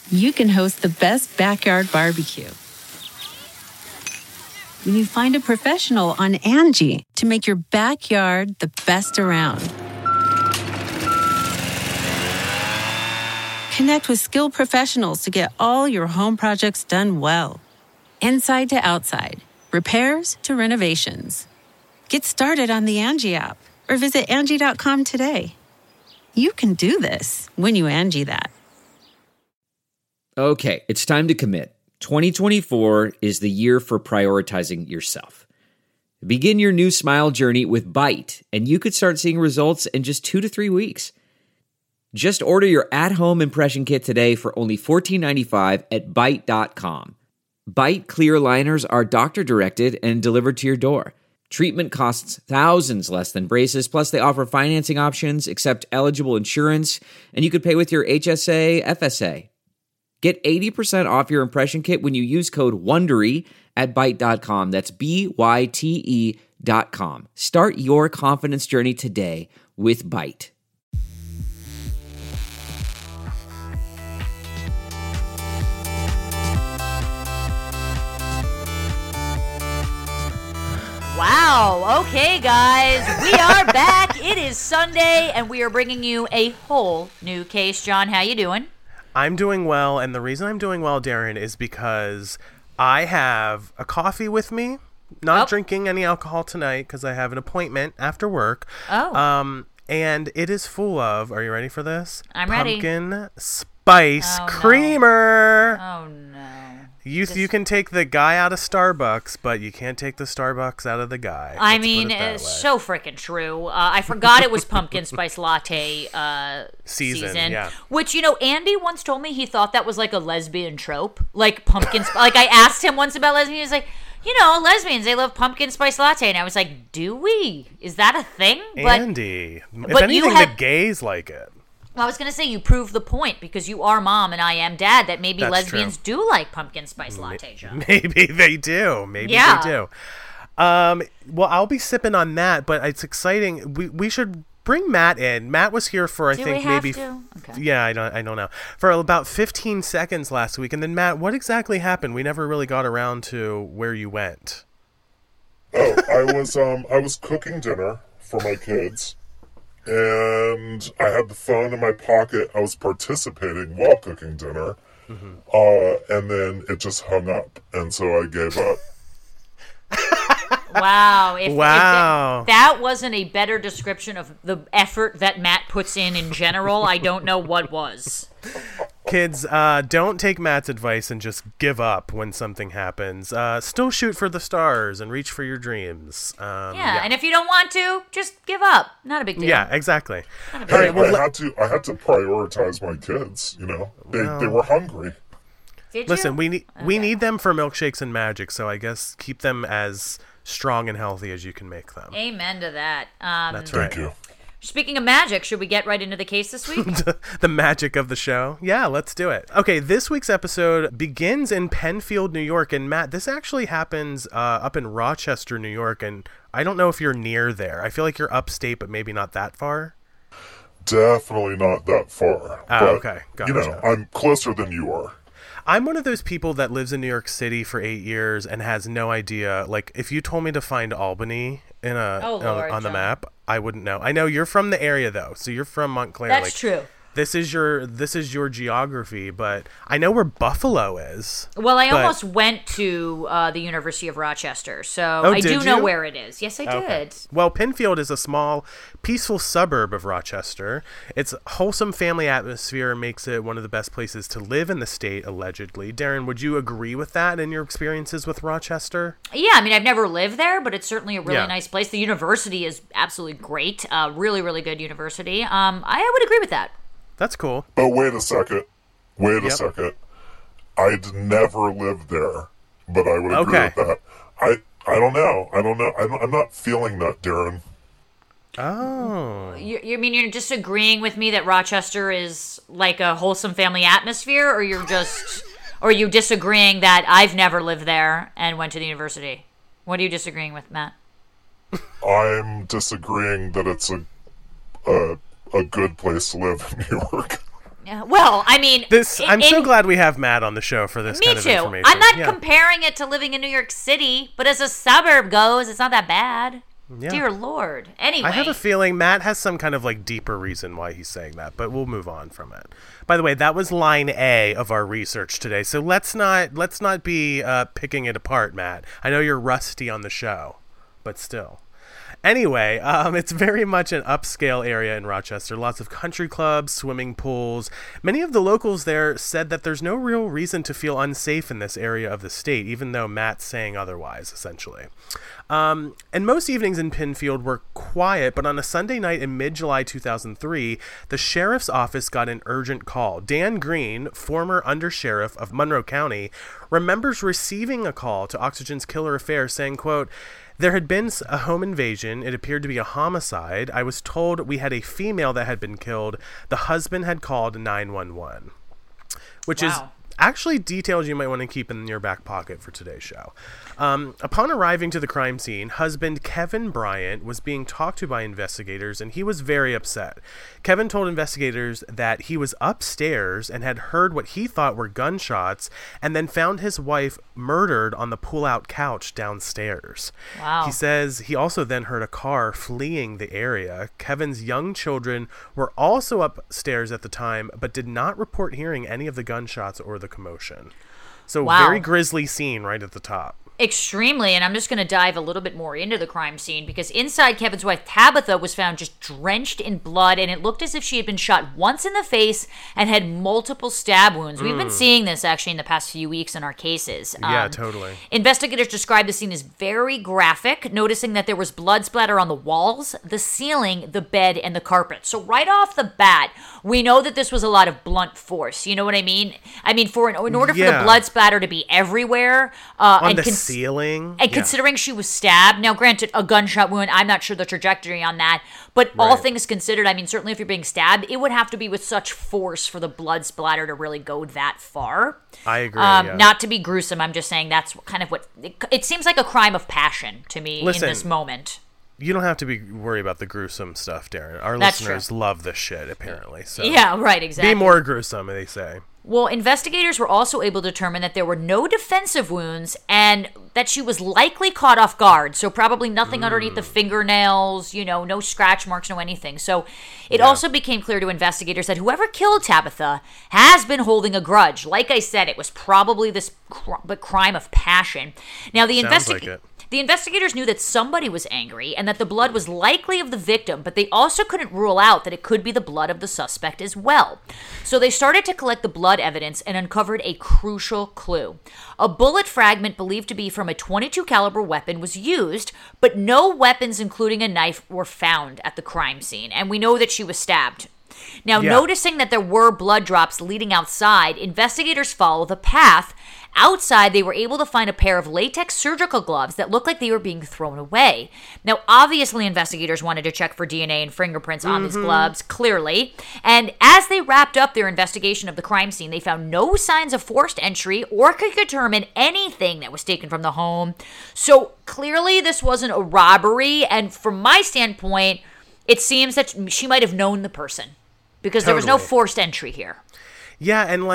you can host the best backyard barbecue. When you find a professional on Angie to make your backyard the best around. Connect with skilled professionals to get all your home projects done well. Inside to outside, repairs to renovations. Get started on the Angie app or visit Angie.com today. You can do this when you Angie that. Okay, it's time to commit. 2024 is the year for prioritizing yourself. Begin your new smile journey with Byte, and you could start seeing results in just 2 to 3 weeks. Just order your at-home impression kit today for only $14.95 at Byte.com. Byte clear liners are doctor-directed and delivered to your door. Treatment costs thousands less than braces, plus they offer financing options, accept eligible insurance, and you could pay with your HSA, FSA. Get 80% off your impression kit when you use code WONDERY at Byte.com. That's BYTE.com. Start your confidence journey today with Byte. Wow. Okay, guys, we are back. It is Sunday, and we are bringing you a whole new case. John, how you doing? I'm doing well, and the reason I'm doing well, Darren, is because I have a coffee with me. Not drinking any alcohol tonight because I have an appointment after work. Oh. And it is full of, are you ready for this? I'm ready. Pumpkin spice creamer. Oh, no. You can take the guy out of Starbucks, but you can't take the Starbucks out of the guy. I mean, it's so freaking true. I forgot it was pumpkin spice latte season. Yeah. Which, Andy once told me he thought that was like a lesbian trope. Like pumpkin like I asked him once about lesbians. He was like, lesbians, they love pumpkin spice latte. And I was like, do we? Is that a thing? Andy. If anything, the gays like it. Well, I was going to say you prove the point because you are mom and I am dad that maybe That's lesbians true. do like pumpkin spice latte, John. Maybe they do. They do. Well, I'll be sipping on that, but it's exciting. We should bring Matt in. Matt was here for maybe Okay. Yeah, I don't know. For about 15 seconds last week. And then Matt, what exactly happened? We never really got around to where you went. Oh, I was cooking dinner for my kids. And I had the phone in my pocket. I was participating while cooking dinner. Mm-hmm. And then it just hung up. And so I gave up. Wow. If that wasn't a better description of the effort that Matt puts in general, I don't know what was. Kids, don't take Matt's advice and just give up when something happens. Still shoot for the stars and reach for your dreams. Yeah, and if you don't want to, just give up. Not a big deal. Yeah, exactly. Hey, I had to prioritize my kids. They were hungry. Did Listen, you? we need them for milkshakes and magic. So I guess keep them as strong and healthy as you can make them. Amen to that. That's right. Thank you. Speaking of magic, should we get right into the case this week? The magic of the show? Yeah, let's do it. Okay, this week's episode begins in Penfield, New York. And Matt, this actually happens up in Rochester, New York. And I don't know if you're near there. I feel like you're upstate, but maybe not that far. Definitely not that far. Okay. Gotcha. I'm closer than you are. I'm one of those people that lives in New York City for 8 years and has no idea. Like, if you told me to find Albany on the map, I wouldn't know. I know you're from the area though, so you're from Montclair. That's true. This is your geography, but I know where Buffalo is. Well, I almost went to the University of Rochester, so I do know where it is. Yes, I did. Well, Penfield is a small, peaceful suburb of Rochester. Its wholesome family atmosphere makes it one of the best places to live in the state, allegedly. Darren, would you agree with that in your experiences with Rochester? Yeah, I mean, I've never lived there, but it's certainly a really nice place. The university is absolutely great. Really, really good university. I would agree with that. That's cool. But wait a second. I'd never lived there, but I would agree with that. I don't know. I'm not feeling that, Darren. Oh. You mean you're disagreeing with me that Rochester is like a wholesome family atmosphere, or or are you disagreeing that I've never lived there and went to the university? What are you disagreeing with, Matt? I'm disagreeing that it's a good place to live in New York. Well, I mean, I'm so glad we have Matt on the show for this kind of information. I'm not comparing it to living in New York City, but as a suburb goes, it's not that bad. Yeah. Dear Lord. Anyway. I have a feeling Matt has some kind of like deeper reason why he's saying that, but we'll move on from it. By the way, that was line A of our research today, so let's not be picking it apart, Matt. I know you're rusty on the show, but still. Anyway, it's very much an upscale area in Rochester. Lots of country clubs, swimming pools. Many of the locals there said that there's no real reason to feel unsafe in this area of the state, even though Matt's saying otherwise, essentially. And most evenings in Penfield were quiet, but on a Sunday night in mid-July 2003, the sheriff's office got an urgent call. Dan Green, former undersheriff of Monroe County, remembers receiving a call to Oxygen's Killer Affair saying, quote, "There had been a home invasion. It appeared to be a homicide. I was told we had a female that had been killed. The husband had called 911. Which is actually details you might want to keep in your back pocket for today's show. Upon arriving to the crime scene, husband Kevin Bryant was being talked to by investigators, and he was very upset. Kevin told investigators that he was upstairs and had heard what he thought were gunshots, and then found his wife murdered on the pull-out couch downstairs. Wow. He says he also then heard a car fleeing the area. Kevin's young children were also upstairs at the time, but did not report hearing any of the gunshots or the commotion. So very grisly scene right at the top. Extremely, and I'm just going to dive a little bit more into the crime scene because inside, Kevin's wife Tabitha was found just drenched in blood, and it looked as if she had been shot once in the face and had multiple stab wounds. We've been seeing this actually in the past few weeks in our cases. Yeah, totally. Investigators described the scene as very graphic, noticing that there was blood splatter on the walls, the ceiling, the bed, and the carpet. So right off the bat, we know that this was a lot of blunt force. You know what I mean? I mean, in order for the blood splatter to be everywhere, on the ceiling, and considering she was stabbed, now granted, a gunshot wound, I'm not sure the trajectory on that, but all things considered, I mean, certainly if you're being stabbed, it would have to be with such force for the blood splatter to really go that far. I agree. Not to be gruesome, I'm just saying that's kind of what it seems like, a crime of passion to me. Listen, in this moment. You don't have to be worried about the gruesome stuff, Darren. Our listeners love this shit, apparently. So yeah, right, exactly. Be more gruesome, they say. Well, investigators were also able to determine that there were no defensive wounds and that she was likely caught off guard. So probably nothing underneath the fingernails, no scratch marks, no anything. So it also became clear to investigators that whoever killed Tabitha has been holding a grudge. Like I said, it was probably this crime of passion. Now, the investigators knew that somebody was angry and that the blood was likely of the victim, but they also couldn't rule out that it could be the blood of the suspect as well. So they started to collect the blood evidence and uncovered a crucial clue. A bullet fragment believed to be from a .22 caliber weapon was used, but no weapons, including a knife, were found at the crime scene. And we know that she was stabbed. Now, noticing that there were blood drops leading outside, investigators followed the path. Outside, they were able to find a pair of latex surgical gloves that looked like they were being thrown away. Now, obviously, investigators wanted to check for DNA and fingerprints on these gloves, clearly. And as they wrapped up their investigation of the crime scene, they found no signs of forced entry or could determine anything that was taken from the home. So, clearly, this wasn't a robbery. And from my standpoint, it seems that she might have known the person because there was no forced entry here. Yeah, and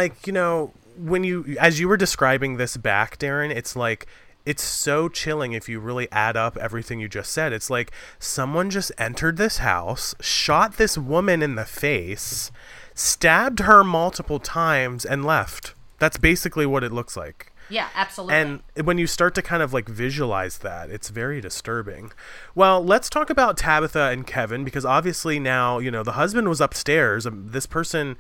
when as you were describing this back, Darren, it's like, it's so chilling if you really add up everything you just said. It's like someone just entered this house, shot this woman in the face, stabbed her multiple times, and left. That's basically what it looks like. Yeah, absolutely. And when you start to kind of visualize that, it's very disturbing. Well, let's talk about Tabitha and Kevin, because obviously now, the husband was upstairs. This person,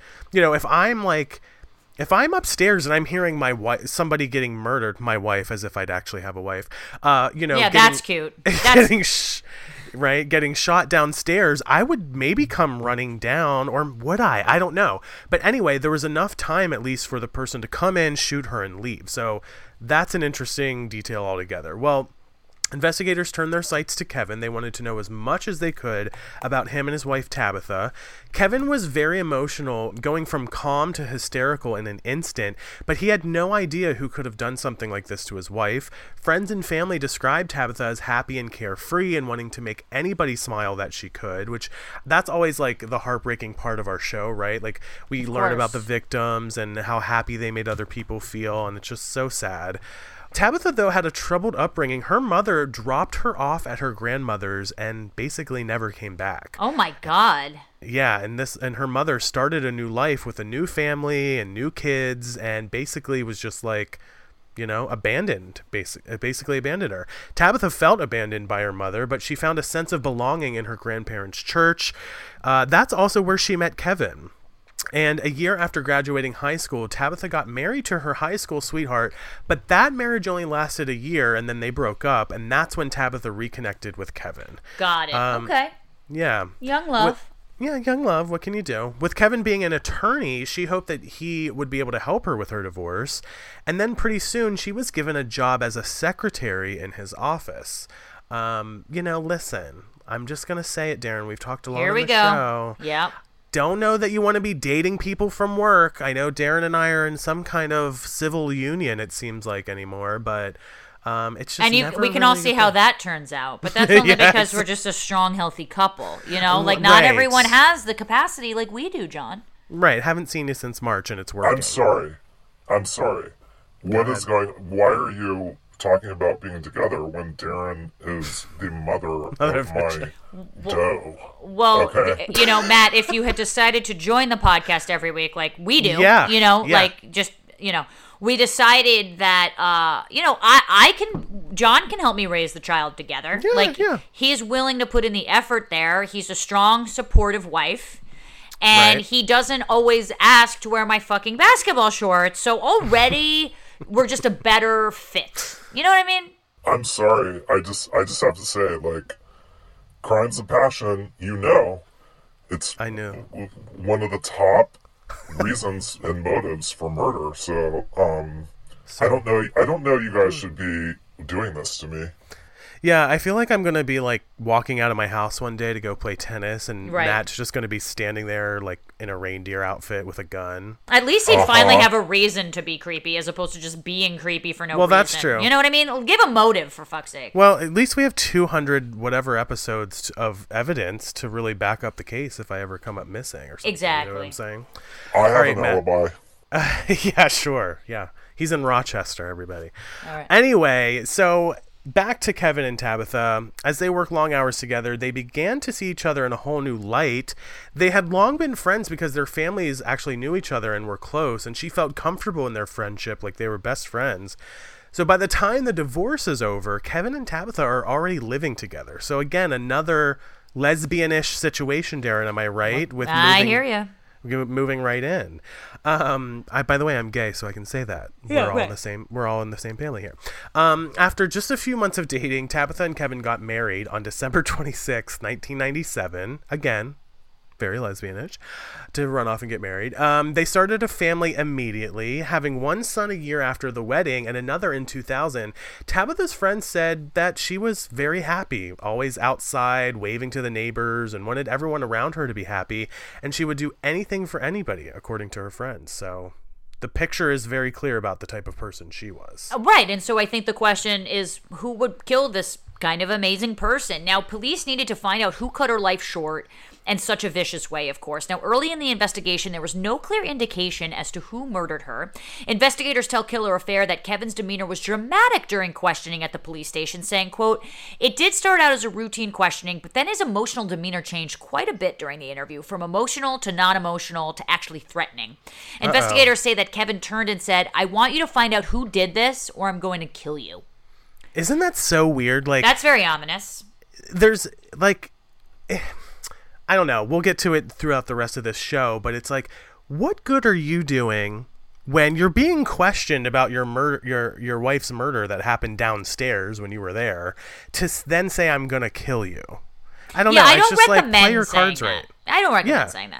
if I'm upstairs and I'm hearing my wife, somebody getting murdered, my wife, as if I'd actually have a wife, that's cute. Getting shot downstairs, I would maybe come running down, or would I? I don't know. But anyway, there was enough time at least for the person to come in, shoot her, and leave. So that's an interesting detail altogether. Well, Investigators turned their sights to Kevin. They wanted to know as much as they could about him and his wife, Tabitha. Kevin was very emotional, going from calm to hysterical in an instant, but he had no idea who could have done something like this to his wife. Friends and family described Tabitha as happy and carefree and wanting to make anybody smile that she could, which that's always like the heartbreaking part of our show, right? Like we learn about the victims and how happy they made other people feel, and it's just so sad. Tabitha, though, had a troubled upbringing. Her mother dropped her off at her grandmother's and basically never came back. Oh my God. Yeah, and her mother started a new life with a new family and new kids, and basically was just like, abandoned. Basically abandoned her. Tabitha felt abandoned by her mother, but she found a sense of belonging in her grandparents' church. That's also where she met Kevin. And a year after graduating high school, Tabitha got married to her high school sweetheart, but that marriage only lasted a year, and then they broke up, and that's when Tabitha reconnected with Kevin. Got it. Okay. Yeah. Young love. Young love. What can you do? With Kevin being an attorney, she hoped that he would be able to help her with her divorce, and then pretty soon she was given a job as a secretary in his office. Listen, I'm just going to say it, Darren. We've talked a lot on the show. Yep. Don't know that you want to be dating people from work. I know Darren and I are in some kind of civil union, it seems like, anymore, but it's just we can all see how that turns out, but that's only because we're just a strong, healthy couple, Like, not everyone has the capacity like we do, John. Right. Haven't seen you since March, and it's working. I'm sorry. Why are you talking about being together when Darren is the mother of my dough? Well, okay. Matt, if you had decided to join the podcast every week like we do, we decided that, John can help me raise the child together. He's willing to put in the effort there. He's a strong, supportive wife. And he doesn't always ask to wear my fucking basketball shorts. So already we're just a better fit. You know what I mean? I'm sorry. I just have to say, like, crimes of passion, it's one of the top reasons and motives for murder. So, I don't know you guys should be doing this to me. Yeah, I feel like I'm going to be, like, walking out of my house one day to go play tennis, and Matt's just going to be standing there, like, in a reindeer outfit with a gun. At least he'd finally have a reason to be creepy, as opposed to just being creepy for no reason. Well, that's true. You know what I mean? Give a motive, for fuck's sake. Well, at least we have 200 whatever episodes of evidence to really back up the case if I ever come up missing or something. Exactly. You know what I'm saying? I have an alibi. Yeah, sure. Yeah. He's in Rochester, everybody. All right. Anyway, so back to Kevin and Tabitha. As they worked long hours together, they began to see each other in a whole new light. They had long been friends because their families actually knew each other and were close, and she felt comfortable in their friendship, like they were best friends. So by the time the divorce is over, Kevin and Tabitha are already living together. So again, another lesbian-ish situation, Darren, am I right? I hear you. Moving right in. By the way, I'm gay, so I can say that. We're all in the same family here. After just a few months of dating, Tabitha and Kevin got married on December 26, 1997. Again, very lesbianish, to run off and get married. They started a family immediately, having one son a year after the wedding and another in 2000. Tabitha's friends said that she was very happy, always outside, waving to the neighbors, and wanted everyone around her to be happy, and she would do anything for anybody, according to her friends. So the picture is very clear about the type of person she was. Right, and so I think the question is, who would kill this kind of amazing person? Now, police needed to find out who cut her life short in such a vicious way, of course. Now, early in the investigation, there was no clear indication as to who murdered her. Investigators tell Killer Affair that Kevin's demeanor was dramatic during questioning at the police station, saying, quote, "It did start out as a routine questioning, but then his emotional demeanor changed quite a bit during the interview, from emotional to non-emotional to actually threatening." Investigators say that Kevin turned and said, "I want you to find out who did this, or I'm going to kill you." Isn't that so weird? Like, that's very ominous. There's, like, I don't know. We'll get to it throughout the rest of this show, but it's like, what good are you doing when you're being questioned about your murder, your wife's murder that happened downstairs when you were there, to then say, "I'm gonna kill you"? I don't know. I it's don't just recommend like, play your saying cards that. right. I don't recommend saying that.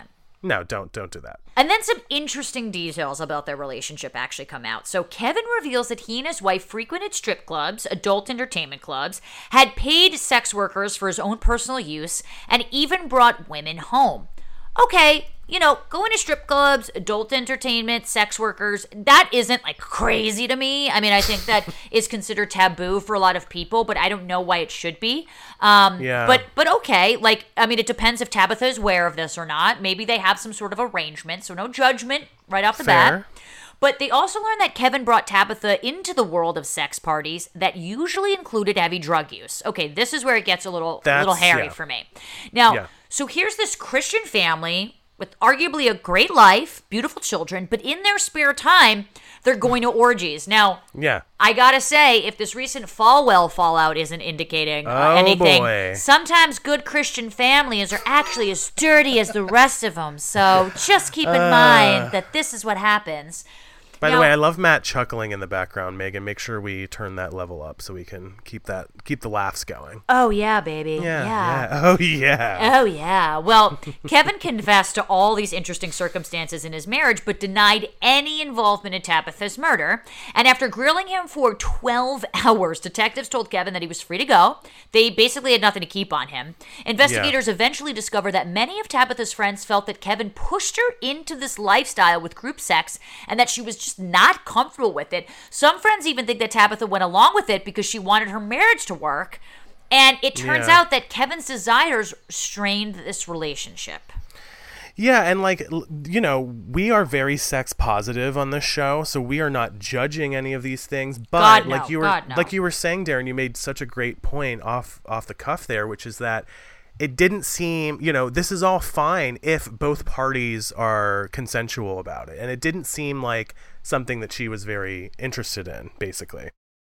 No, don't do that. And then some interesting details about their relationship actually come out. So Kevin reveals that he and his wife frequented strip clubs, adult entertainment clubs, had paid sex workers for his own personal use, and even brought women home. Okay, going to strip clubs, adult entertainment, sex workers, that isn't like crazy to me. I mean, I think that is considered taboo for a lot of people, but I don't know why it should be. Yeah. But okay, it depends if Tabitha is aware of this or not. Maybe they have some sort of arrangement, so no judgment right off the bat. But they also learned that Kevin brought Tabitha into the world of sex parties that usually included heavy drug use. Okay, this is where it gets a little hairy for me. Now, so here's this Christian family with arguably a great life, beautiful children, but in their spare time, they're going to orgies. Now, I gotta say, if this recent Falwell fallout isn't indicating anything, sometimes good Christian families are actually as dirty as the rest of them. So just keep in mind that this is what happens. By the way, I love Matt chuckling in the background, Megan. Make sure we turn that level up so we can keep the laughs going. Oh, yeah, baby. Yeah. Oh, yeah. Oh, yeah. Well, Kevin confessed to all these interesting circumstances in his marriage, but denied any involvement in Tabitha's murder. And after grilling him for 12 hours, detectives told Kevin that he was free to go. They basically had nothing to keep on him. Investigators eventually discovered that many of Tabitha's friends felt that Kevin pushed her into this lifestyle with group sex and that she was just not comfortable with it. Some friends even think that Tabitha went along with it because she wanted her marriage to work. And it turns out that Kevin's desires strained this relationship. Yeah, and we are very sex positive on this show, so we are not judging any of these things. But like you were saying, Darren, you made such a great point off the cuff there, which is that it didn't seem, this is all fine if both parties are consensual about it. And it didn't seem like something that she was very interested in, basically.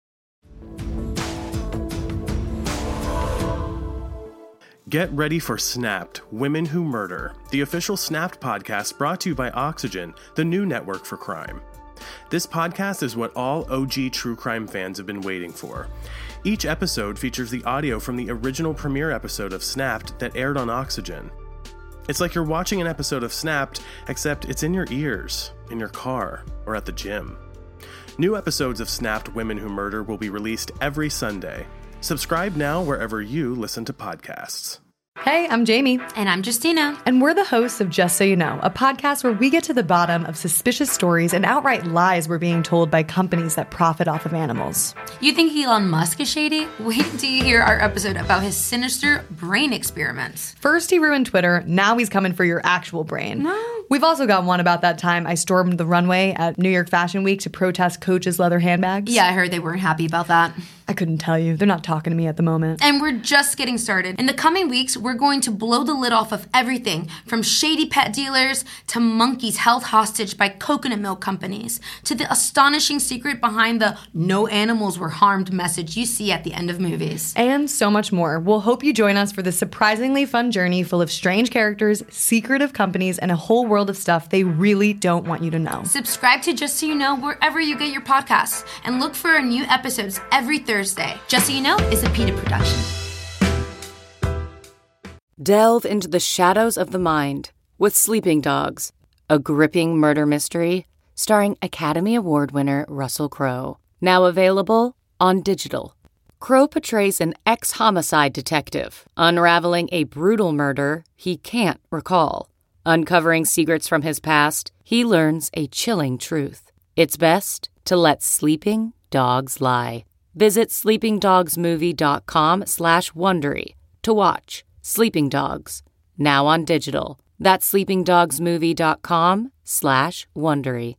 Get ready for Snapped, Women Who Murder, the official Snapped podcast brought to you by Oxygen, the new network for crime. This podcast is what all OG true crime fans have been waiting for. Each episode features the audio from the original premiere episode of Snapped that aired on Oxygen. It's like you're watching an episode of Snapped, except it's in your ears, in your car, or at the gym. New episodes of Snapped Women Who Murder will be released every Sunday. Subscribe now wherever you listen to podcasts. Hey, I'm Jamie. And I'm Justina. And we're the hosts of Just So You Know, a podcast where we get to the bottom of suspicious stories and outright lies we're being told by companies that profit off of animals. You think Elon Musk is shady? Wait till you hear our episode about his sinister brain experiments. First he ruined Twitter, now he's coming for your actual brain. No. We've also got one about that time I stormed the runway at New York Fashion Week to protest Coach's leather handbags. Yeah, I heard they weren't happy about that. I couldn't tell you. They're not talking to me at the moment. And we're just getting started. In the coming weeks, we're going to blow the lid off of everything from shady pet dealers to monkeys held hostage by coconut milk companies to the astonishing secret behind the "no animals were harmed" message you see at the end of movies. And so much more. We'll hope you join us for this surprisingly fun journey full of strange characters, secretive companies, and a whole world of stuff they really don't want you to know. Subscribe to Just So You Know wherever you get your podcasts and look for our new episodes every Thursday. Just So You Know is a PETA production. Delve into the shadows of the mind with Sleeping Dogs, a gripping murder mystery starring Academy Award winner Russell Crowe. Now available on digital. Crowe portrays an ex-homicide detective unraveling a brutal murder he can't recall. Uncovering secrets from his past, he learns a chilling truth. It's best to let sleeping dogs lie. Visit sleepingdogsmovie.com/Wondery to watch Sleeping Dogs, now on digital. That's sleepingdogsmovie.com/Wondery.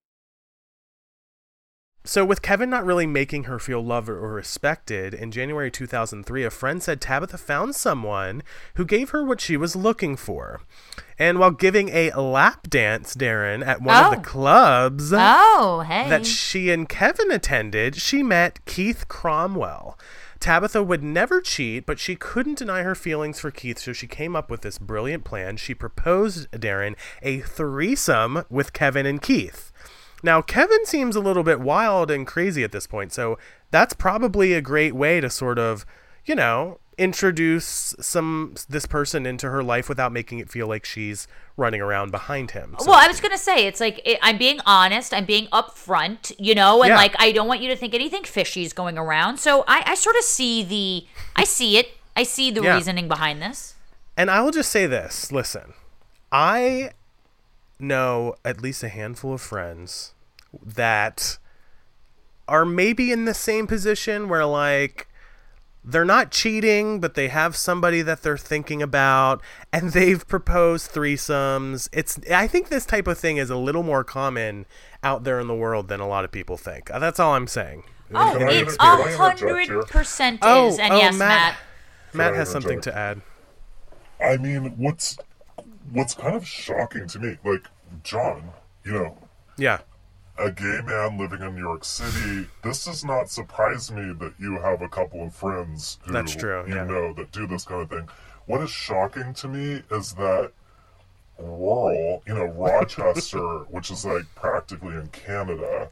So with Kevin not really making her feel loved or respected, in January 2003, a friend said Tabitha found someone who gave her what she was looking for. And while giving a lap dance, Darren, at one of the clubs that she and Kevin attended, she met Keith Cromwell. Tabitha would never cheat, but she couldn't deny her feelings for Keith, so she came up with this brilliant plan. She proposed, Darren, a threesome with Kevin and Keith. Now, Kevin seems a little bit wild and crazy at this point, so that's probably a great way to sort of, introduce this person into her life without making it feel like she's running around behind him. Well, I was going to say, it's like, I'm being honest, I'm being upfront, and like, I don't want you to think anything fishy is going around. So I sort of see I see the reasoning behind this. And I will just say this, listen, I know at least a handful of friends that are maybe in the same position where, like, they're not cheating, but they have somebody that they're thinking about, and they've proposed threesomes. I think this type of thing is a little more common out there in the world than a lot of people think. That's all I'm saying. Oh, it's 100% is. And yes, Matt. Matt has something to add. I mean, what's kind of shocking to me, like, John, Yeah. a gay man living in New York City, this does not surprise me that you have a couple of friends who That's true, yeah. know that do this kind of thing. What is shocking to me is that rural, Rochester, which is like practically in Canada,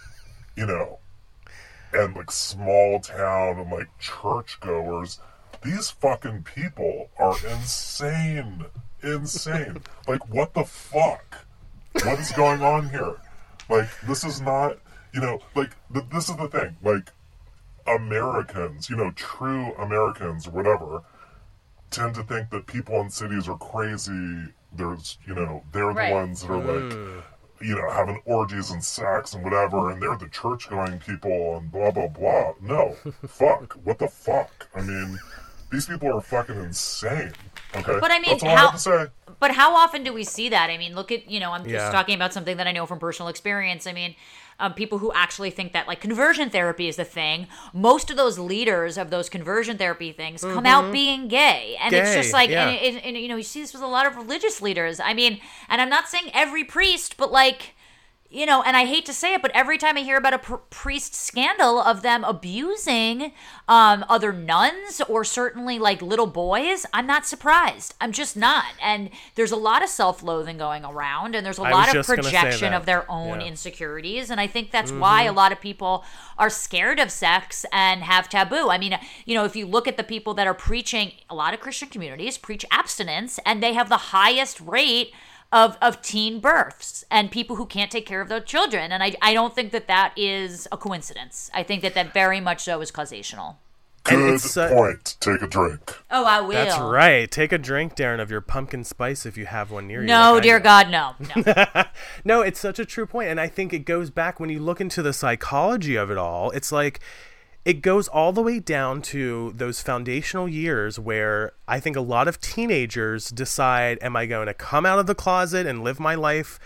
and like small town and like churchgoers, these fucking people are insane. Like, what the fuck? What is going on here? Like, this is not, this is the thing. Like, Americans, true Americans or whatever, tend to think that people in cities are crazy. There's, they're the ones that are like, having orgies and sex and whatever, and they're the church-going people and blah, blah, blah. No. Fuck. What the fuck? I mean, these people are fucking insane. Okay? But I mean, that's all I have to say. But how often do we see that? I mean, look at, I'm just talking about something that I know from personal experience. I mean, people who actually think that, like, conversion therapy is the thing. Most of those leaders of those conversion therapy things come out being gay. And it's just like, and you see this with a lot of religious leaders. I mean, and I'm not saying every priest, but like, and I hate to say it, but every time I hear about a priest scandal of them abusing other nuns or certainly like little boys, I'm not surprised. I'm just not. And there's a lot of self-loathing going around, and there's a lot of projection of their own insecurities. And I think that's why a lot of people are scared of sex and have taboo. I mean, if you look at the people that are preaching, a lot of Christian communities preach abstinence, and they have the highest rate of teen births and people who can't take care of their children. And I don't think that is a coincidence. I think that very much so is causational. Good point. Take a drink. Oh, I will. That's right. Take a drink, Darren, of your pumpkin spice if you have one near you. No, like dear God, no. No, it's such a true point. And I think it goes back when you look into the psychology of it all. It's like, it goes all the way down to those foundational years where I think a lot of teenagers decide, am I going to come out of the closet and live my life,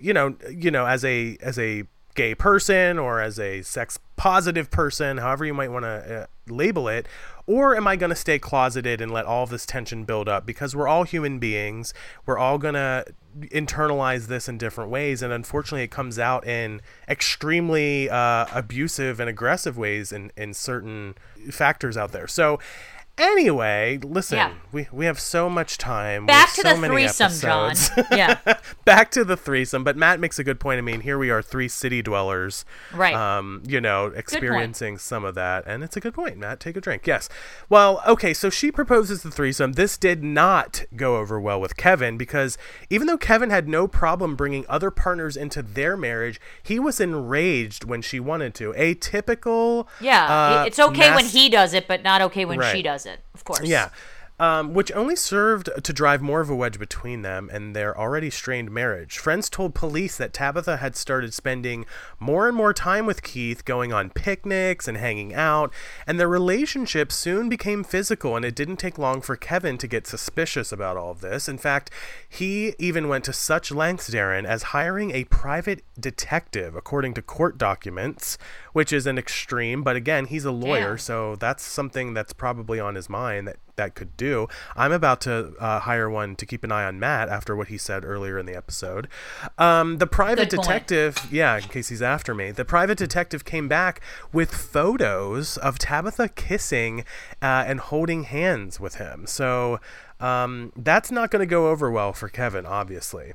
as a gay person or as a sex positive person, however you might want to label it, or am I going to stay closeted and let all of this tension build up? Because we're all human beings. We're all going to internalize this in different ways, and unfortunately it comes out in extremely abusive and aggressive ways in certain factors out there. So anyway, listen, we have so much time. Back to the threesome, John. Yeah. Back to the threesome. But Matt makes a good point. I mean, here we are, 3 city dwellers, right? Experiencing some of that. And it's a good point, Matt. Take a drink. Yes. Well, okay, so she proposes the threesome. This did not go over well with Kevin, because even though Kevin had no problem bringing other partners into their marriage, he was enraged when she wanted to. A typical it's okay when he does it, but not okay when she does it, of course. Yeah. Which only served to drive more of a wedge between them and their already strained marriage. Friends told police that Tabitha had started spending more and more time with Keith, going on picnics and hanging out, and their relationship soon became physical, and it didn't take long for Kevin to get suspicious about all of this. In fact, he even went to such lengths, Darren, as hiring a private detective, according to court documents, which is an extreme, but again, he's a lawyer, so that's something that's probably on his mind that could do. I'm about to hire one to keep an eye on Matt after what he said earlier in the episode. The private detective, in case he's after me, the private detective came back with photos of Tabitha kissing and holding hands with him. So that's not going to go over well for Kevin, obviously.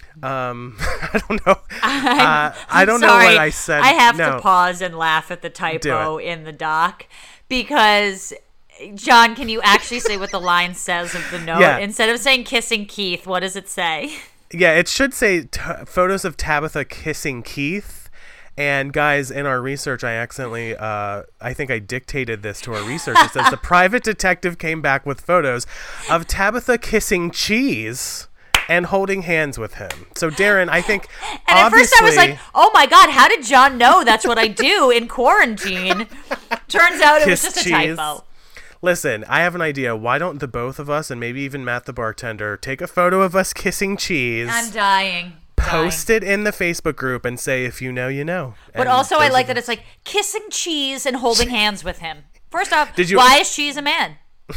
I don't know. I don't know what I said. I have to pause and laugh at the typo in the doc, because John, can you actually say what the line says of the note? Yeah. Instead of saying kissing Keith, what does it say? Yeah, it should say photos of Tabitha kissing Keith. And guys, in our research, I accidentally, I think I dictated this to our research. It says the private detective came back with photos of Tabitha kissing Cheese and holding hands with him. So Darren, I think And at first I was like, oh my God, how did John know that's what I do in quarantine? Turns out it was just a typo. Listen, I have an idea. Why don't the both of us, and maybe even Matt the bartender, take a photo of us kissing Cheese, I'm dying. post it in the Facebook group, and say, if you know, you know. But And also I those like are that it's like kissing Cheese and holding hands with him. First off, Did you- why is Cheese a man?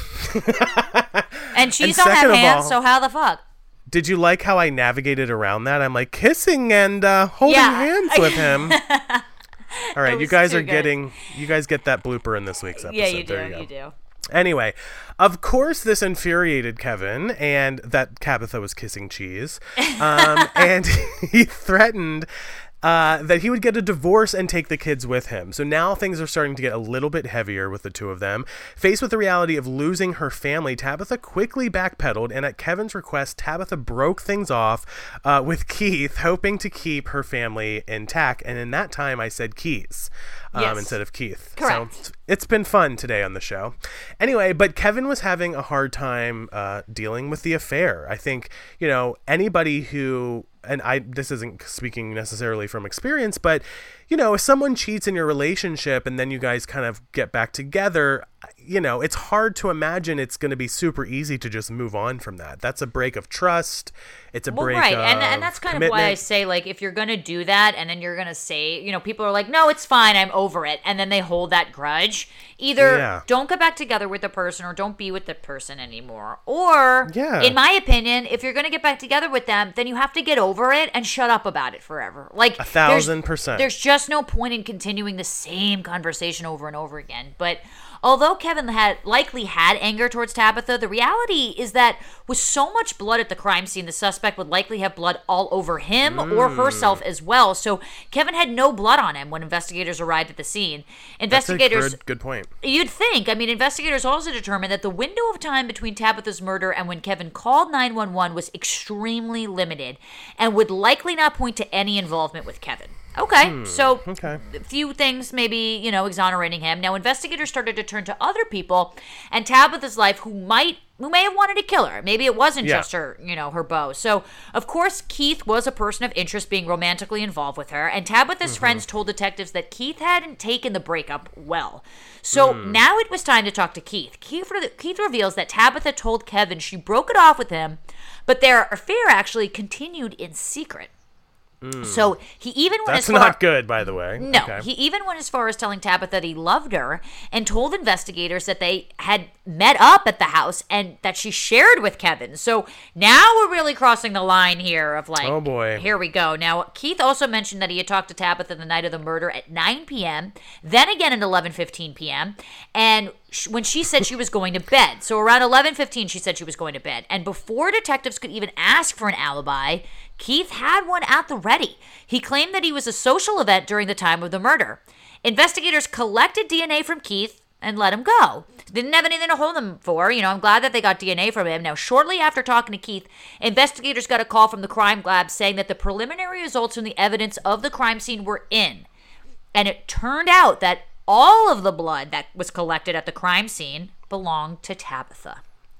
And Cheese don't have second of hands, all- so how the fuck? Did you like how I navigated around that? I'm like kissing and holding Yeah. hands with him. All right, you was guys too are good. you guys get that blooper in this week's episode. Yeah, you do. There You do. Anyway, of course, this infuriated Kevin, and that Tabitha was kissing Cheese, and he threatened that he would get a divorce and take the kids with him. So now things are starting to get a little bit heavier with the two of them. Faced with the reality of losing her family, Tabitha quickly backpedaled, and at Kevin's request, Tabitha broke things off with Keith, hoping to keep her family intact. And in that time, I said Keys Yes. instead of Keith. Correct. So it's been fun today on the show. Anyway, but Kevin was having a hard time dealing with the affair. I think, anybody who, and this isn't speaking necessarily from experience, but, if someone cheats in your relationship and then you guys kind of get back together, it's hard to imagine it's going to be super easy to just move on from that. That's a break of trust. It's a break right. of And that's kind of why I commitment. say, like, if you're going to do that and then you're going to say, people are like, no, it's fine, I'm over it. And then they hold that grudge. Either Yeah. don't get back together with the person or don't be with the person anymore. Or, Yeah. in my opinion, if you're going to get back together with them, then you have to get over it and shut up about it forever. Like, 1,000%. There's just no point in continuing the same conversation over and over again. But although Kevin likely had anger towards Tabitha, the reality is that with so much blood at the crime scene, the suspect would likely have blood all over him or herself as well. So Kevin had no blood on him when investigators arrived at the scene. That's a Investigators, good point. you'd think, investigators also determined that the window of time between Tabitha's murder and when Kevin called 911 was extremely limited and would likely not point to any involvement with Kevin. Okay, so Okay. a few things maybe, exonerating him. Now, investigators started to turn to other people and Tabitha's life who may have wanted to kill her. Maybe it wasn't Yeah. just her, her beau. So, of course, Keith was a person of interest being romantically involved with her, and Tabitha's friends told detectives that Keith hadn't taken the breakup well. So now it was time to talk to Keith. Keith reveals that Tabitha told Kevin she broke it off with him, but their affair actually continued in secret. So he even went That's as far. not good, by the way. No, Okay. he even went as far as telling Tabitha that he loved her and told investigators that they had met up at the house and that she shared with Kevin. So now we're really crossing the line here of like, Oh, boy. here we go. Now, Keith also mentioned that he had talked to Tabitha the night of the murder at 9 p.m., then again at 11:15 p.m., and when she said she was going to bed. So around 11:15, she said she was going to bed. And before detectives could even ask for an alibi, Keith had one at the ready. He claimed that he was a social event during the time of the murder. Investigators collected DNA from Keith and let him go. Didn't have anything to hold him for. I'm glad that they got DNA from him. Now, shortly after talking to Keith, investigators got a call from the crime lab saying that the preliminary results from the evidence of the crime scene were in. And it turned out that all of the blood that was collected at the crime scene belonged to Tabitha.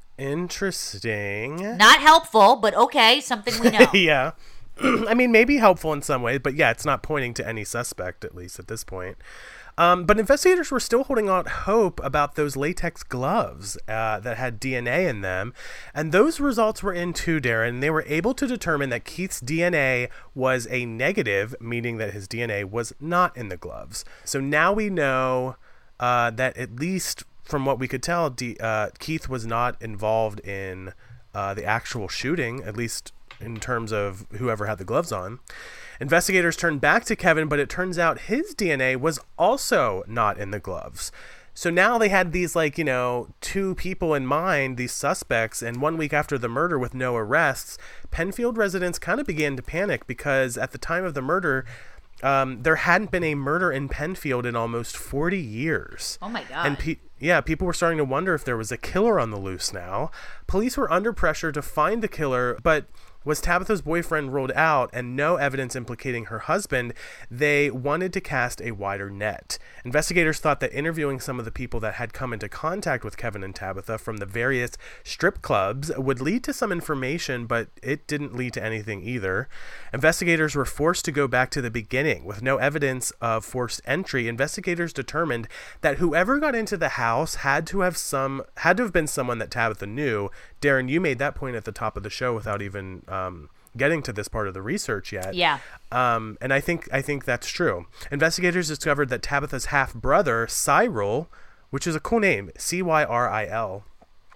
Interesting. Not helpful, but okay, something we know. Yeah. Maybe helpful in some ways, but yeah, it's not pointing to any suspect, at least at this point. But investigators were still holding out hope about those latex gloves that had DNA in them. And those results were in too, Darren. They were able to determine that Keith's DNA was a negative, meaning that his DNA was not in the gloves. So now we know that at least from what we could tell, Keith was not involved in the actual shooting, at least in terms of whoever had the gloves on. Investigators turned back to Kevin, but it turns out his DNA was also not in the gloves. So now they had these, two people in mind, these suspects, and 1 week after the murder with no arrests, Penfield residents kind of began to panic because at the time of the murder, there hadn't been a murder in Penfield in almost 40 years. Oh my God. Yeah, people were starting to wonder if there was a killer on the loose now. Police were under pressure to find the killer, but was Tabitha's boyfriend ruled out and no evidence implicating her husband, they wanted to cast a wider net. Investigators thought that interviewing some of the people that had come into contact with Kevin and Tabitha from the various strip clubs would lead to some information, but it didn't lead to anything either. Investigators were forced to go back to the beginning. With no evidence of forced entry, investigators determined that whoever got into the house had to have been someone that Tabitha knew. Darren, you made that point at the top of the show without even getting to this part of the research yet. Yeah. And I think that's true. Investigators discovered that Tabitha's half-brother, Cyril, which is a cool name, Cyril,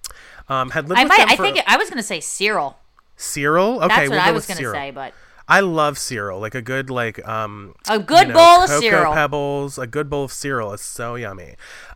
had lived with them for... I was going to say Cyril. Cyril? Okay, That's what we'll I go was with going to Cyril. say, but... I love cereal, like a good bowl of Cocoa cereal. Pebbles, a good bowl of cereal is so yummy.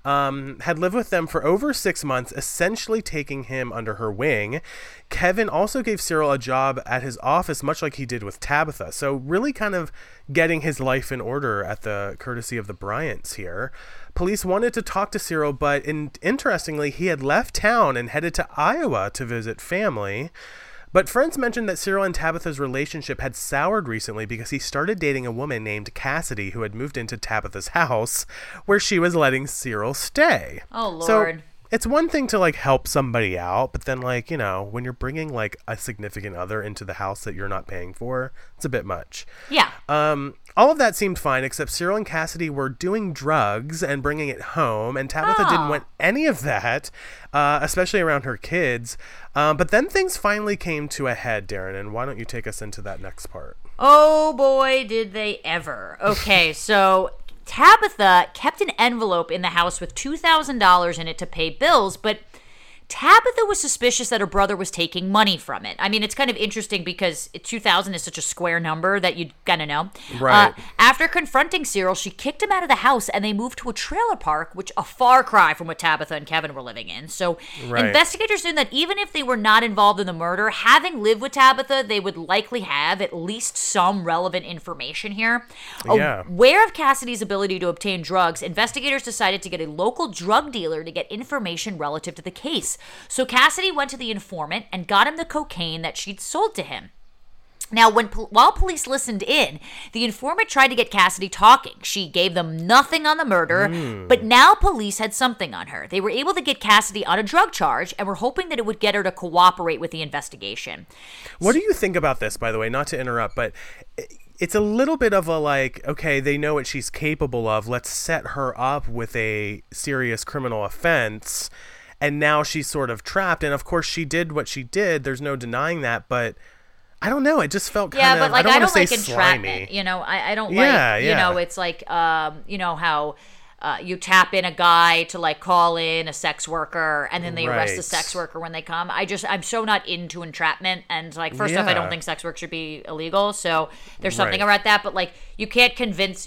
Had lived with them for over 6 months, essentially taking him under her wing. Kevin also gave Cyril a job at his office, much like he did with Tabitha. So really kind of getting his life in order at the courtesy of the Bryants here. Police wanted to talk to Cyril, but interestingly, he had left town and headed to Iowa to visit family. But friends mentioned that Cyril and Tabitha's relationship had soured recently because he started dating a woman named Cassidy who had moved into Tabitha's house where she was letting Cyril stay. Oh, Lord. So it's one thing to like help somebody out, but then like, you know, when you're bringing like a significant other into the house that you're not paying for, it's a bit much. Yeah. All of that seemed fine, except Cyril and Cassidy were doing drugs and bringing it home, and Tabitha didn't want any of that, especially around her kids. But then things finally came to a head, Darren, and why don't you take us into that next part? Oh, boy, did they ever. Okay, so Tabitha kept an envelope in the house with $2,000 in it to pay bills, but Tabitha was suspicious that her brother was taking money from it. I mean, it's kind of interesting because 2,000 is such a square number that you kind of know. Right. After confronting Cyril, she kicked him out of the house and they moved to a trailer park, which a far cry from what Tabitha and Kevin were living in. So investigators knew that even if they were not involved in the murder, having lived with Tabitha, they would likely have at least some relevant information here. Yeah. Aware of Cassidy's ability to obtain drugs, investigators decided to get a local drug dealer to get information relative to the case. So Cassidy went to the informant and got him the cocaine that she'd sold to him. Now, while police listened in, the informant tried to get Cassidy talking. She gave them nothing on the murder, but now police had something on her. They were able to get Cassidy on a drug charge and were hoping that it would get her to cooperate with the investigation. What do you think about this, by the way? Not to interrupt, but it's a little bit of a like, okay, they know what she's capable of. Let's set her up with a serious criminal offense. And now she's sort of trapped. And of course, she did what she did. There's no denying that. But I don't know. It just felt kind of, but like, I don't like say entrapment. slimy. You know, I don't like, you know, it's like, you know, how you tap in a guy to like call in a sex worker and then they arrest the sex worker when they come. I'm so not into entrapment. And like, first off, I don't think sex work should be illegal. So there's something about that. But like, you can't convince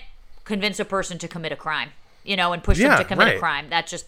a person to commit a crime, you know, and push them to commit a crime.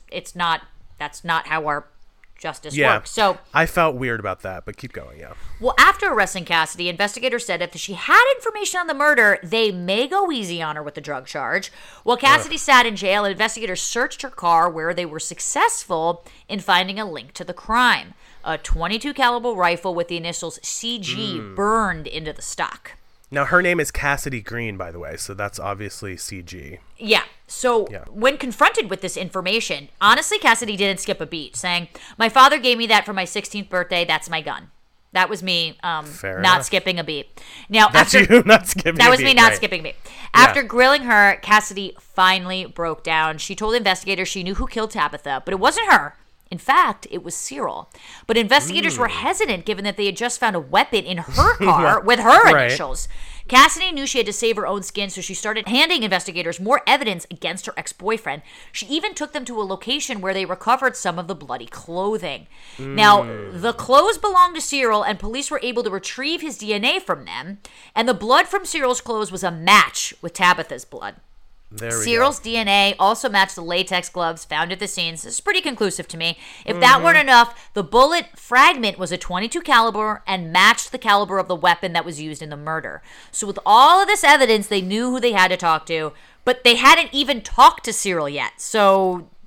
That's not how our justice works. So I felt weird about that, but keep going, Well, after arresting Cassidy, investigators said if she had information on the murder, they may go easy on her with the drug charge. While Cassidy sat in jail, investigators searched her car where they were successful in finding a link to the crime. A .22 caliber rifle with the initials CG burned into the stock. Now, her name is Cassidy Green, by the way, so that's obviously CG. Yeah. So when confronted with this information, honestly, Cassidy didn't skip a beat, saying, "My father gave me that for my 16th birthday. That's my gun." That was me not skipping a beat. Now, that's you not skipping a beat. That was me not skipping a beat. After grilling her, Cassidy finally broke down. She told investigators she knew who killed Tabitha, but it wasn't her. In fact, it was Cyril. But investigators were hesitant given that they had just found a weapon in her car with her initials. Cassidy knew she had to save her own skin, so she started handing investigators more evidence against her ex-boyfriend. She even took them to a location where they recovered some of the bloody clothing. Now, the clothes belonged to Cyril, and police were able to retrieve his DNA from them, and the blood from Cyril's clothes was a match with Tabitha's blood. Cyril's DNA also matched the latex gloves found at the scenes. This is pretty conclusive to me. If that weren't enough, the bullet fragment was a .22 caliber and matched the caliber of the weapon that was used in the murder. So with all of this evidence, they knew who they had to talk to, but they hadn't even talked to Cyril yet. So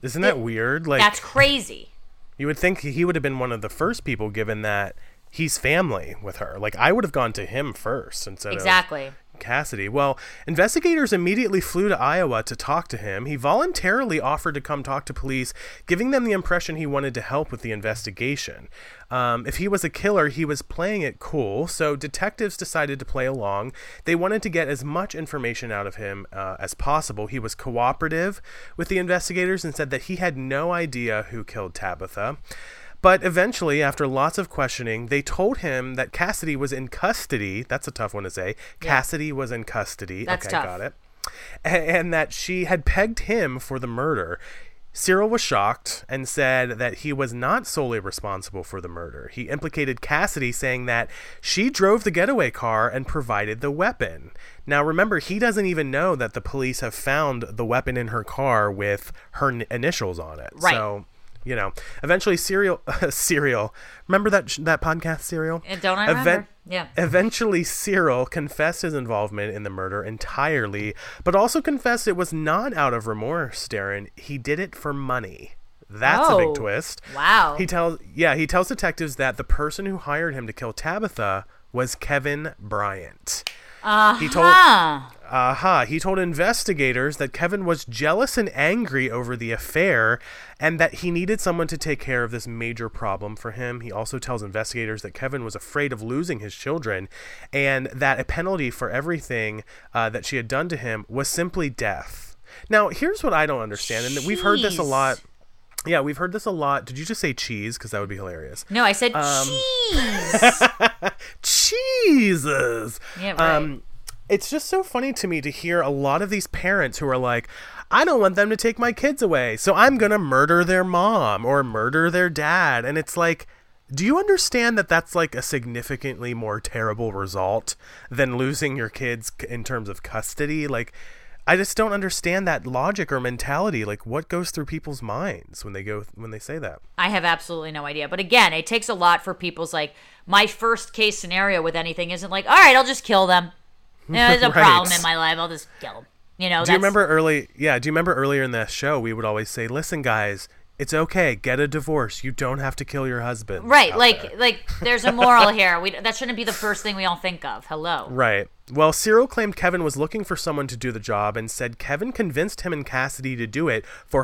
Isn't that weird? Like, that's crazy. You would think he would have been one of the first people, given that he's family with her. Like, I would have gone to him first instead Exactly. of Cassidy. Well, investigators immediately flew to Iowa to talk to him. He voluntarily offered to come talk to police, giving them the impression he wanted to help with the investigation. If he was a killer, he was playing it cool, so detectives decided to play along. They wanted to get as much information out of him as possible. He was cooperative with the investigators and said that he had no idea who killed Tabitha. But eventually, after lots of questioning, they told him that Cassidy was in custody. That's a tough one to say. Yeah. Cassidy was in custody. That's okay, tough. Got it. And that she had pegged him for the murder. Cyril was shocked and said that he was not solely responsible for the murder. He implicated Cassidy, saying that she drove the getaway car and provided the weapon. Now, remember, he doesn't even know that the police have found the weapon in her car with her initials on it. Right. So, you know, eventually Serial, remember that podcast, Serial? Don't I remember? Yeah. Eventually, Cyril confessed his involvement in the murder entirely, but also confessed it was not out of remorse, Darren. He did it for money. That's a big twist. Wow. He tells detectives that the person who hired him to kill Tabitha was Kevin Bryant. He told investigators that Kevin was jealous and angry over the affair and that he needed someone to take care of this major problem for him. He also tells investigators that Kevin was afraid of losing his children and that a penalty for everything that she had done to him was simply death. Now, here's what I don't understand, and we've heard this a lot. Yeah, we've heard this a lot. Did you just say cheese? Because that would be hilarious. No, I said cheese. Jesus. Yeah, right. It's just so funny to me to hear a lot of these parents who are like, I don't want them to take my kids away, so I'm going to murder their mom or murder their dad. And it's like, do you understand that that's like a significantly more terrible result than losing your kids in terms of custody? Like, I just don't understand that logic or mentality. Like, what goes through people's minds when they say that? I have absolutely no idea. But again, it takes a lot for people's, like, my first case scenario with anything isn't like, all right, I'll just kill them. You know, there's a problem in my life, I'll just kill them. You know, do you remember earlier in the show, we would always say, listen, guys, it's okay, get a divorce. You don't have to kill your husband. Right, like there's a moral here. That shouldn't be the first thing we all think of. Hello. Right. Well, Cyril claimed Kevin was looking for someone to do the job and said Kevin convinced him and Cassidy to do it for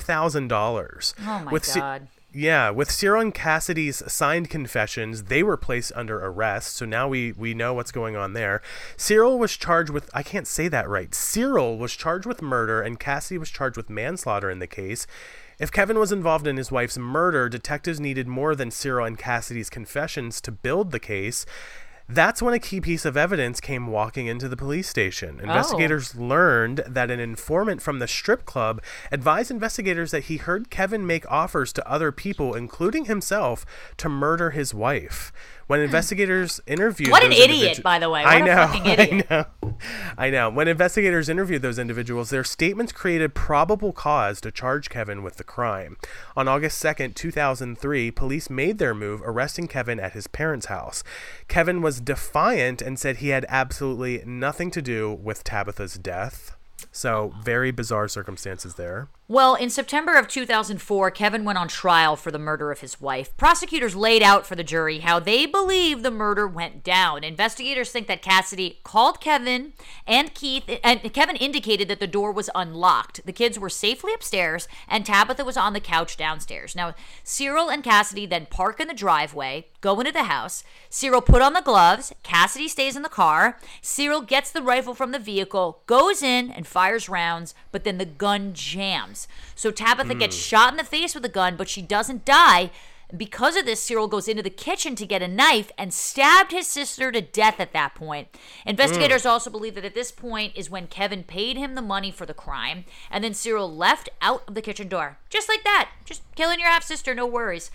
$5,000. Oh, my God. With Cyril and Cassidy's signed confessions, they were placed under arrest, so now we know what's going on there. Cyril was charged with, I can't say that right, Cyril was charged with murder and Cassidy was charged with manslaughter in the case. If Kevin was involved in his wife's murder, detectives needed more than Cyril and Cassidy's confessions to build the case. That's when a key piece of evidence came walking into the police station. Investigators learned that an informant from the strip club advised investigators that he heard Kevin make offers to other people, including himself, to murder his wife. When investigators interviewed What an idiot, by the way. What a fucking idiot. I know. When investigators interviewed those individuals, their statements created probable cause to charge Kevin with the crime. On August 2nd, 2003, police made their move, arresting Kevin at his parents' house. Kevin was defiant and said he had absolutely nothing to do with Tabitha's death. So, very bizarre circumstances there. Well, in September of 2004, Kevin went on trial for the murder of his wife. Prosecutors laid out for the jury how they believe the murder went down. Investigators think that Cassidy called Kevin and Keith, and Kevin indicated that the door was unlocked. The kids were safely upstairs, and Tabitha was on the couch downstairs. Now, Cyril and Cassidy then park in the driveway, go into the house. Cyril put on the gloves. Cassidy stays in the car. Cyril gets the rifle from the vehicle, goes in, and fires rounds, but then the gun jams. So Tabitha gets shot in the face with a gun, but she doesn't die. Because of this, Cyril goes into the kitchen to get a knife and stabbed his sister to death at that point. Investigators also believe that at this point is when Kevin paid him the money for the crime, and then Cyril left out of the kitchen door. Just like that. Just killing your half-sister, no worries.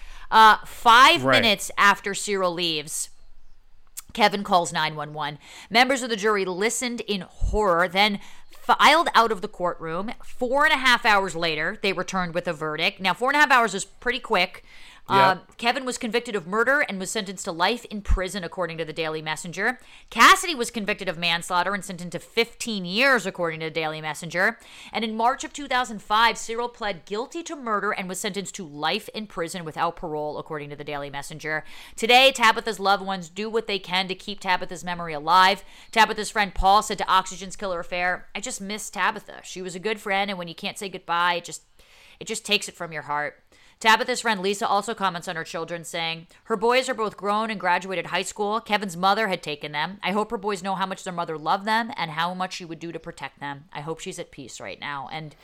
5 minutes after Cyril leaves, Kevin calls 911. Members of the jury listened in horror, then filed out of the courtroom. 4.5 hours later, they returned with a verdict. Now, 4.5 hours is pretty quick. Kevin was convicted of murder and was sentenced to life in prison, according to the Daily Messenger. Cassidy was convicted of manslaughter and sentenced to 15 years, according to the Daily Messenger. And in March of 2005, Cyril pled guilty to murder and was sentenced to life in prison without parole, according to the Daily Messenger. Today, Tabitha's loved ones do what they can to keep Tabitha's memory alive. Tabitha's friend Paul said to Oxygen's Killer Affair, "I just miss Tabitha. She was a good friend, and when you can't say goodbye, it just takes it from your heart." Tabitha's friend Lisa also comments on her children, saying, "Her boys are both grown and graduated high school. Kevin's mother had taken them. I hope her boys know how much their mother loved them and how much she would do to protect them. I hope she's at peace right now." And,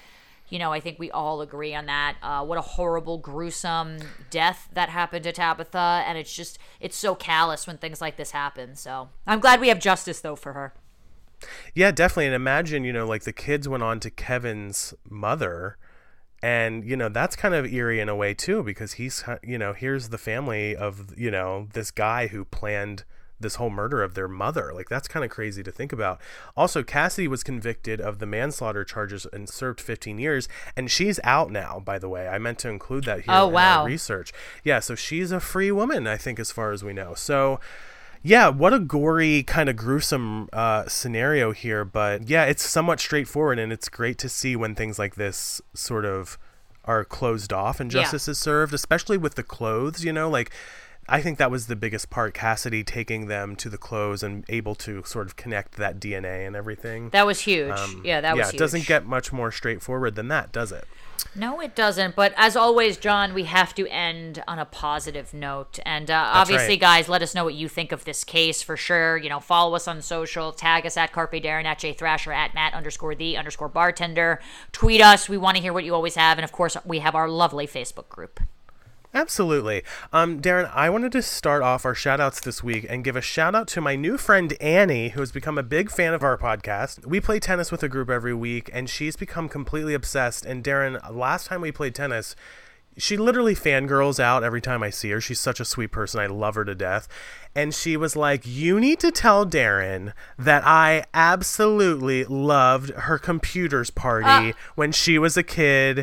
I think we all agree on that. What a horrible, gruesome death that happened to Tabitha. And it's so callous when things like this happen. So I'm glad we have justice, though, for her. Yeah, definitely. And imagine, like the kids went on to Kevin's mother. And, that's kind of eerie in a way, too, because he's, here's the family of, this guy who planned this whole murder of their mother. Like, that's kind of crazy to think about. Also, Cassidy was convicted of the manslaughter charges and served 15 years. And she's out now, by the way. I meant to include that here in our research. Yeah, so she's a free woman, I think, as far as we know. So, yeah, what a gory, kind of gruesome scenario here. But yeah, it's somewhat straightforward, and it's great to see when things like this sort of are closed off and justice is served, especially with the clothes, like I think that was the biggest part, Cassidy taking them to the clothes and able to sort of connect that DNA and everything. That was huge. That was huge. It doesn't get much more straightforward than that, does it? No, it doesn't. But as always, John, we have to end on a positive note. And obviously, guys, let us know what you think of this case for sure. Follow us on social. Tag us at Carpe Darren, at Jay Thrasher, at Matt_the_bartender. Tweet us. We want to hear what you always have. And, of course, we have our lovely Facebook group. Absolutely. Darren, I wanted to start off our shout outs this week and give a shout out to my new friend Annie, who has become a big fan of our podcast. We play tennis with a group every week, and she's become completely obsessed. And Darren, last time we played tennis, she literally fangirls out every time I see her. She's such a sweet person. I love her to death. And she was like, "You need to tell Darren that I absolutely loved her computers party when she was a kid."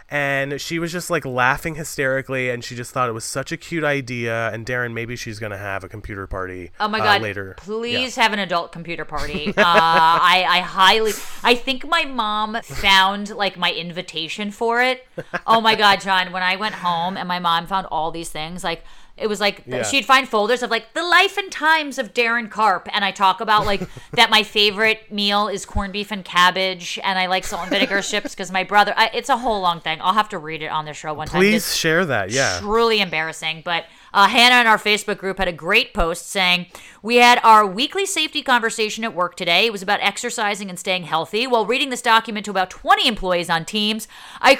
And she was just like laughing hysterically, and she just thought it was such a cute idea. And Darren, maybe she's going to have a computer party oh my God, later. Please have an adult computer party. I think my mom found like my invitation for it. Oh my God, John, when I went home and my mom found all these things, like, it was like she'd find folders of like the life and times of Darren Karp, and I talk about like that my favorite meal is corned beef and cabbage, and I like salt and vinegar chips because my brother. It's a whole long thing. I'll have to read it on the show one time. Please share that. Yeah, truly embarrassing. But Hannah in our Facebook group had a great post saying, "We had our weekly safety conversation at work today. It was about exercising and staying healthy. While reading this document to about 20 employees on Teams, I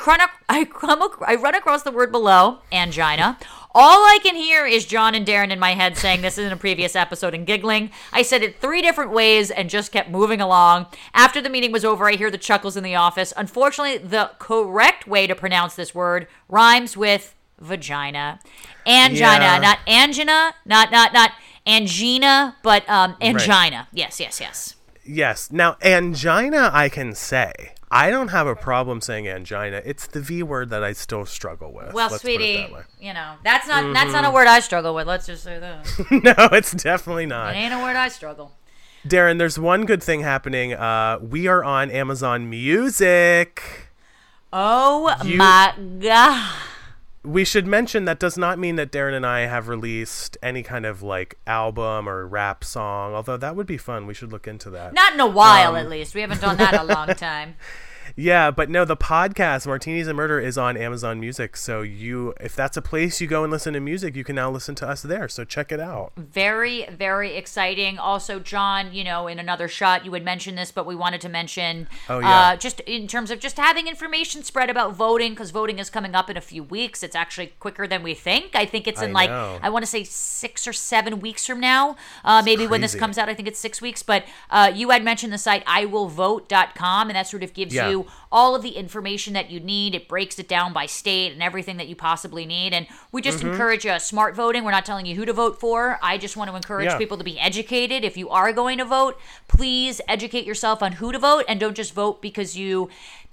run across the word below, angina. All I can hear is John and Darren in my head saying this is in a previous episode and giggling. I said it 3 different ways and just kept moving along. After the meeting was over, I hear the chuckles in the office. Unfortunately, the correct way to pronounce this word rhymes with vagina. Angina, not angina, not angina, but angina. Right. Yes. Yes. Now, angina I can say. I don't have a problem saying angina. It's the V word that I still struggle with. Well, sweetie, that's not a word I struggle with. Let's just say that. No, it's definitely not. It ain't a word I struggle. Darren, there's one good thing happening. We are on Amazon Music. Oh my God. We should mention that does not mean that Darren and I have released any kind of like album or rap song, although that would be fun. We should look into that. Not in a while, at least. We haven't done that in a long time. Yeah, but no, the podcast Martinis and Murder is on Amazon Music. So if that's a place you go and listen to music, you can now listen to us there. So check it out. Very, very exciting. Also, John, in another shot, you had mentioned this, but we wanted to mention just in terms of just having information spread about voting, because voting is coming up in a few weeks. It's actually quicker than we think. I think it's in I want to say 6 or 7 weeks from now. Maybe when this comes out, I think it's 6 weeks. But you had mentioned the site iwillvote.com, and that sort of gives you all of the information that you need. It breaks it down by state and everything that you possibly need. And we just encourage smart voting. We're not telling you who to vote for. I just want to encourage people to be educated. If you are going to vote, please educate yourself on who to vote, and don't just vote because you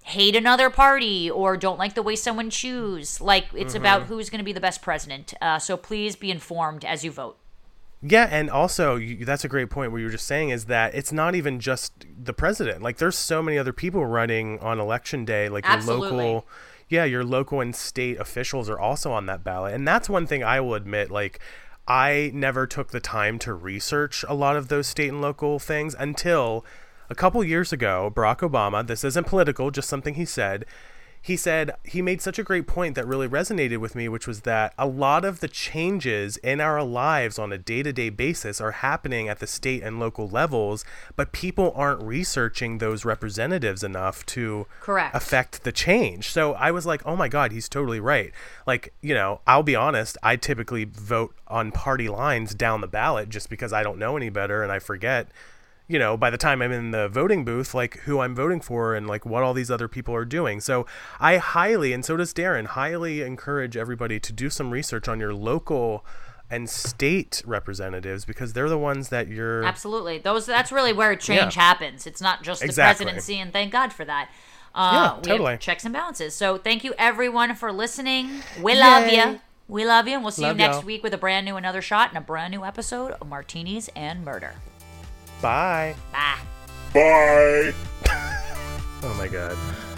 hate another party or don't like the way someone chews. Like, it's about who's going to be the best president. So please be informed as you vote. Yeah, and also that's a great point. What you were just saying is that it's not even just the president. Like, there's so many other people running on election day. Like Absolutely. your local and state officials are also on that ballot. And that's one thing I will admit. Like, I never took the time to research a lot of those state and local things until a couple years ago. Barack Obama, this isn't political, just something he said he made such a great point that really resonated with me, which was that a lot of the changes in our lives on a day-to-day basis are happening at the state and local levels, but people aren't researching those representatives enough to affect the change. So I was like, oh my God, he's totally right. Like, I'll be honest, I typically vote on party lines down the ballot just because I don't know any better and I forget, by the time I'm in the voting booth, like who I'm voting for and like what all these other people are doing. So I highly, and so does Darren, highly encourage everybody to do some research on your local and state representatives, because they're the ones that you're... Absolutely. That's really where change happens. It's not just the presidency, and thank God for that. Totally. We have checks and balances. So thank you everyone for listening. We love you. We love you, and we'll see you next week with a brand new Another Shot and a brand new episode of Martinis and Murder. Bye. Bye. Bye. Oh my God.